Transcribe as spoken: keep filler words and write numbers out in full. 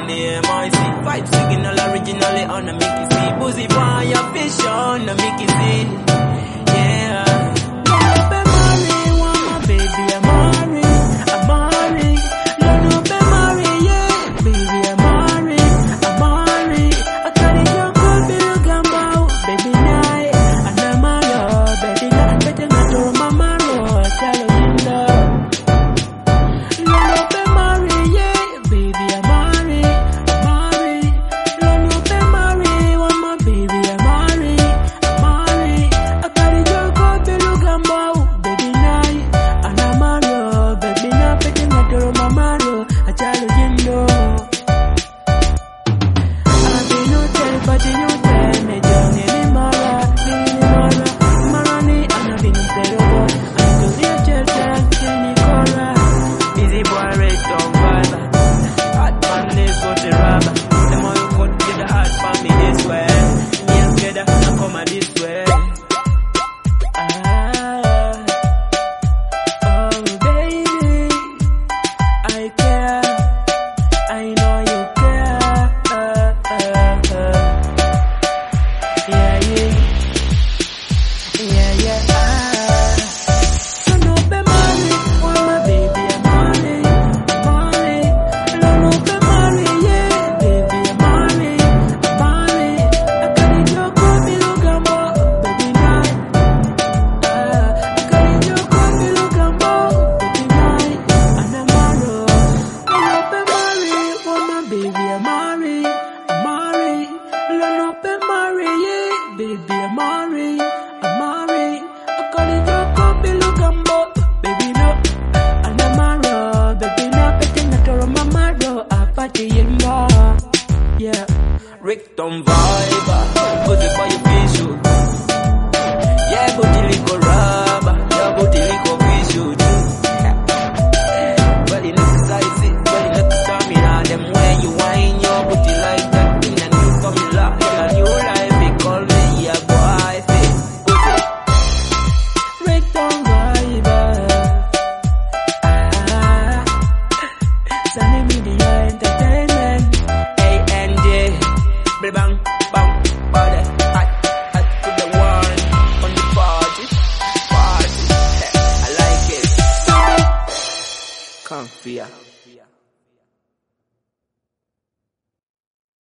on the M I C. Five signal originally on the Mickey C. Boozy boy, your fish on the Mickey C. Yeah. Baby, I'm Amari, Amari. I call it your copy, look, I'm up. Baby, no, I'm Amaro. Baby, no, petting the door of my mother. I party in bar. Yeah, Rickton vibe. Put it by your visual. Yeah, go till it go right.